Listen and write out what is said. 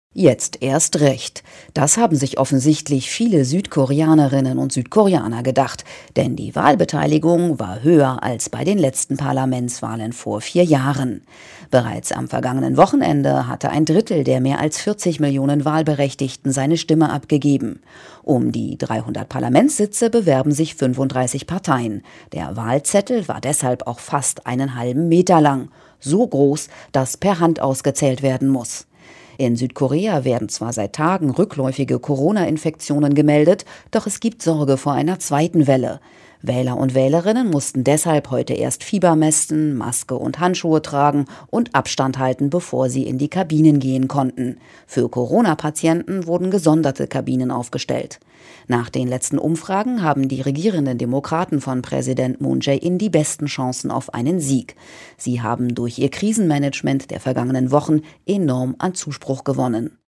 Jetzt erst recht. Das haben sich offensichtlich viele Südkoreanerinnen und Südkoreaner gedacht, denn die Wahlbeteiligung war höher als bei den letzten Parlamentswahlen vor 4 Jahren. Bereits am vergangenen Wochenende hatte ein Drittel der mehr als 40 Millionen Wahlberechtigten seine Stimme abgegeben. Um die 300 Parlamentssitze bewerben sich 35 Parteien. Der Wahlzettel war deshalb auch fast einen halben Meter lang. So groß, dass per Hand ausgezählt werden muss. In Südkorea werden zwar seit Tagen rückläufige Corona-Infektionen gemeldet, doch es gibt Sorge vor einer zweiten Welle. Wähler und Wählerinnen mussten deshalb heute erst Fieber messen, Maske und Handschuhe tragen und Abstand halten, bevor sie in die Kabinen gehen konnten. Für Corona-Patienten wurden gesonderte Kabinen aufgestellt. Nach den letzten Umfragen haben die regierenden Demokraten von Präsident Moon Jae-in die besten Chancen auf einen Sieg. Sie haben durch ihr Krisenmanagement der vergangenen Wochen enorm an Zuspruch gewonnen.